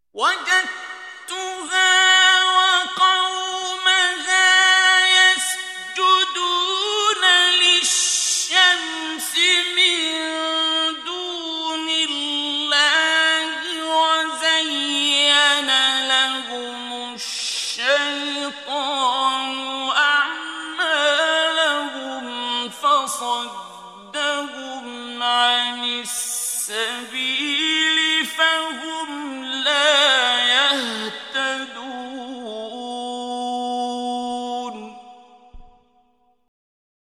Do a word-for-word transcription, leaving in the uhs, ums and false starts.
وجدتها وقومها يسجدون للشمس من دون الله وزين لهم الشيطان أعمالهم فصدهم عن السبيل